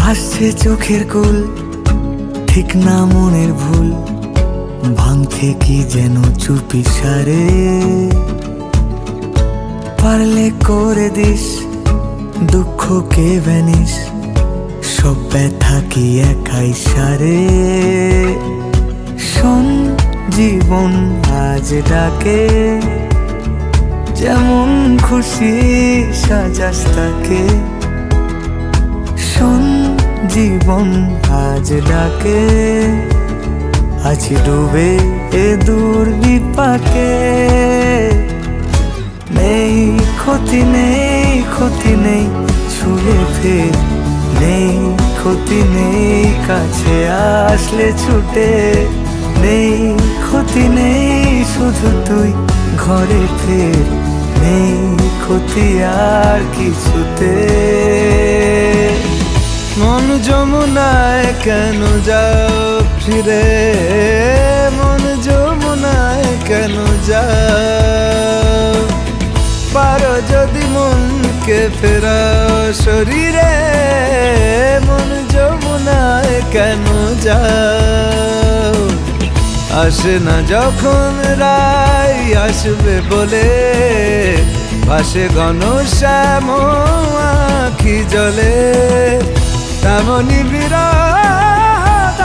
ভাসছে চোখের কুল, ঠিক না মনের ভুল, ভাঙতে কি যেন চুপি সারে। পারলে করে দিস দুঃখকে ভ্যানিস, সব ব্যথা কি একাই সারে। শোন জীবন আজ ডাকে, যেমন খুশি সাজাস তাকে। শোন জীবন আজ ডাকে, আছি ডুবে এ দূর বিপাকে। নেই ক্ষতি নেই, ক্ষতি নেই ছুঁয়ে ফের, নেই ক্ষতি নেই কাছে আসলে ছুটে। নেই ক্ষতি নেই শুধু তুই ঘরে ফের, নেই ক্ষতি আর কিছুতে। মন যমুনায় কেন যাও ফিরে, মন যমুনায় কেন যাও। পারো যদি মনকে ফেরাও শরীরে, মন যমুনায় কেন যাও। আসে না যখন রাই আসবে বলে, ভাসে ঘন শ্যাম আখি জলে। তেমনি বিরহ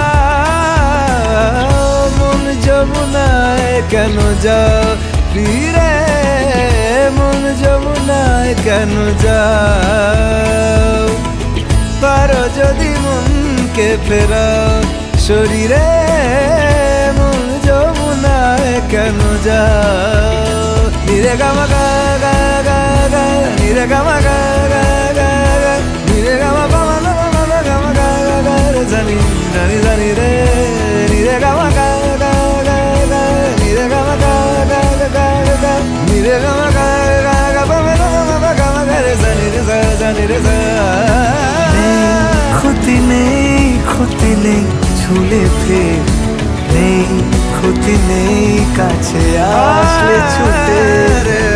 মন যমুনায় কেন যাও ফিরে, মন যমুনায় কেন যাও। পারো যদি মনকে ফেরাও শরীরে, মন যমুনায় কেন যাও। নিরে গামা গা গা গা গা, নিরে গামা গা গা গা গা, নিরে গামা গামা গামা গামা গা গা গা রে জানি জানি জানি রে। নিরে গামা গা গা গা গা, নিরে গামা গা গা গা গা, নিরে গামা গা গা গা বামা গামা গামা গা রে জানি রে জানি রে জা। ক্ষতি নেই, ক্ষতি নেই ছুলে ফের, নেই ক্ষতি নেই কাছে আসলে ছুটে।